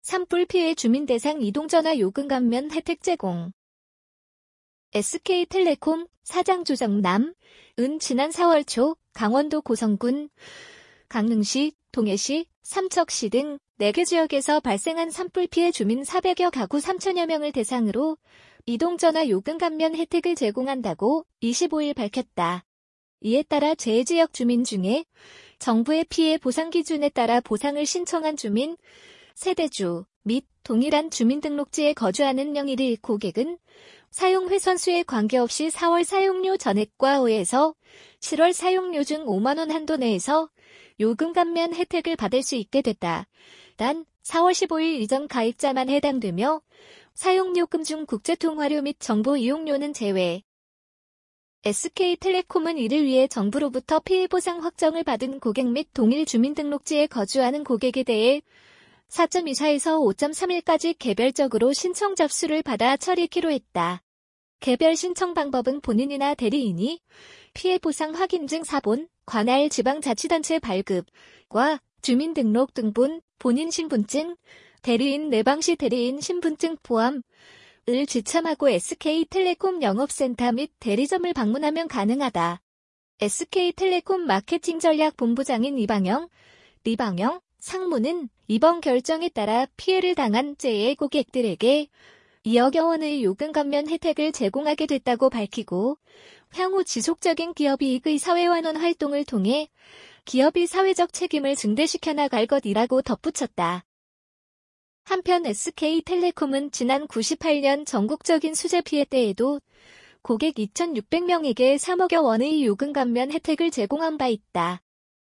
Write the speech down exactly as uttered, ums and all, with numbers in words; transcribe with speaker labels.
Speaker 1: 산불 피해 주민 대상 이동전화 요금 감면 혜택 제공. 에스케이텔레콤 사장 조정남, 은 지난 사월 초 강원도 고성군, 강릉시, 동해시, 삼척시 등 네 개 지역에서 발생한 산불 피해 주민 사백여 가구 삼천여 명을 대상으로 이동전화 요금 감면 혜택을 제공한다고 이십오일 밝혔다. 이에 따라 재해지역 주민 중에 정부의 피해 보상 기준에 따라 보상을 신청한 주민, 세대주 및 동일한 주민등록지에 거주하는 명의의 고객은 사용 훼손수에 관계없이 사월 사용료 전액과 오에서 칠월 사용료 중 오만 원 한도 내에서 요금 감면 혜택을 받을 수 있게 됐다. 단 사월 십오일 이전 가입자만 해당되며 사용요금 중 국제통화료 및 정보 이용료는 제외. 에스케이텔레콤은 이를 위해 정부로부터 피해보상 확정을 받은 고객 및 동일 주민등록지에 거주하는 고객에 대해 사 점 이사에서 오 점 삼일까지 개별적으로 신청 접수를 받아 처리키로 했다. 개별 신청 방법은 본인이나 대리인이 피해보상 확인증 사본, 관할 지방자치단체 발급과 주민등록 등본, 본인 신분증, 대리인 내방시 대리인 신분증 포함을 지참하고 에스케이텔레콤 영업센터 및 대리점을 방문하면 가능하다. 에스케이텔레콤 마케팅 전략 본부장인 이방영, 리방영 상무는 이번 결정에 따라 피해를 당한 재해 고객들에게 이억여 원의 요금 감면 혜택을 제공하게 됐다고 밝히고 향후 지속적인 기업이익의 사회환원 활동을 통해 기업이 사회적 책임을 증대시켜 나갈 것이라고 덧붙였다. 한편 에스케이텔레콤은 지난 구십팔년 전국적인 수재 피해 때에도 고객 이천육백 명에게 삼억여 원의 요금 감면 혜택을 제공한 바 있다.